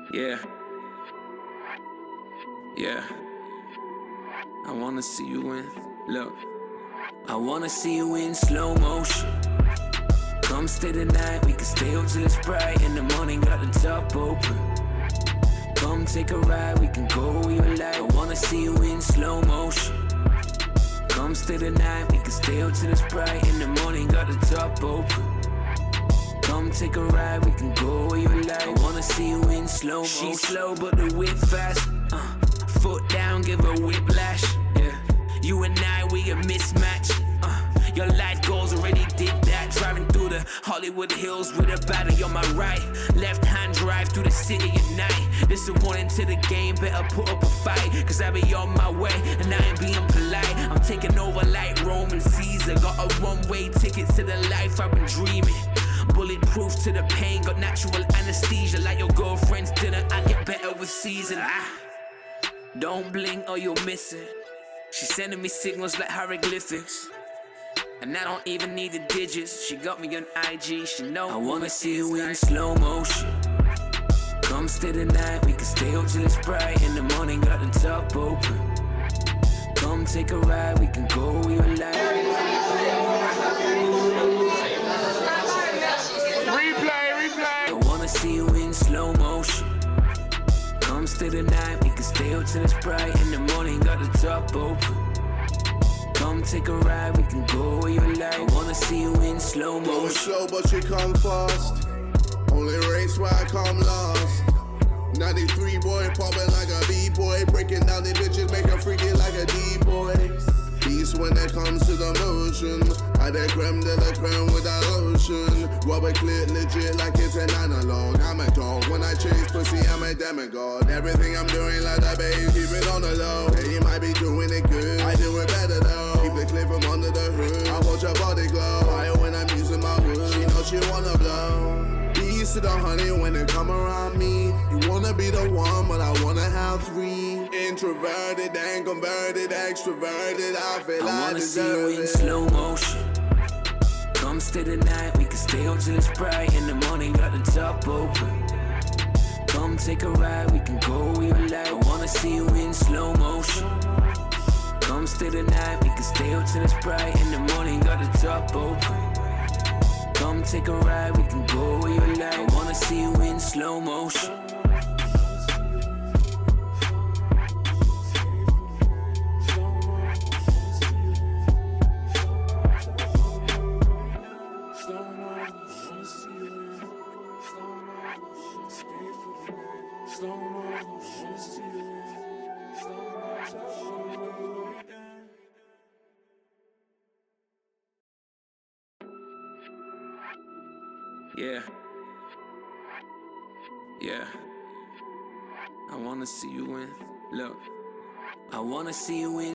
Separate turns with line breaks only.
Yeah, yeah. I wanna see you in, look. I wanna see you in slow motion. Come stay the night, we can stay up till it's bright. In the morning, got the top open. Come take a ride, we can go where you like. I wanna see you in slow motion. Come stay the night, we can stay up till it's bright. In the morning, got the top open. Come take a ride, we can go where you like. I wanna see you in slow motion. She's slow, but the whip fast. Foot down, give her whiplash. Yeah, you and I, we a mismatch. Your life goals already did that. Driving through the Hollywood Hills with a battery on my right. Left hand drive through the city at night. This a warning to the game, better put up a fight. Cause I be on my way and I ain't being polite. I'm taking over like Roman Caesar. Got a one-way ticket to the life I've been dreaming. Bulletproof to the pain, got natural anesthesia. Like your girlfriend's dinner, I get better with season. Don't blink or you'll miss it. She's sending me signals like hieroglyphics. And I don't even need the digits. She got me on IG, she know. I wanna see you in slow motion. Come stay the night, we can stay up till it's bright. In the morning, got the top open. Come take a ride, we can go where you like. Replay. I wanna see you in slow motion. Come stay the night, we can stay up till it's bright. In the morning, got the top open. Come take a ride, we can go where you like. I wanna see you in slow motion.
Going slow, but you come fast. Only race where I come last. 93 boy, popping like a B-boy. Breaking down the bitches, make her freaky like a D-boy. Beast when it comes to the motion. I the creme de la creme with that lotion. Rubber clip legit like it's an analog. I'm a dog, when I chase pussy, I'm a demigod. Everything I'm doing like that, babe, keep it on the low. Hey, you might be doing it good, I do it better though. Keep the clip from under the hood, I watch your body glow. Fire when I'm using my wood, she knows she wanna blow. Beast to the honey when they come around me. You wanna be the one, but I wanna have three. Introverted and converted, extroverted, I feel I deserve it.
I wanna see you in slow motion. Come stay the night, we can stay up till it's bright. In the morning, got the top open. Come take a ride, we can go where you like. I wanna see you in slow motion. Come stay the night, we can stay up till it's bright. In the morning, got the top open. Come take a ride, we can go where you like. I wanna see you in slow motion. Yeah, yeah. I wanna see you in, look. I wanna see you in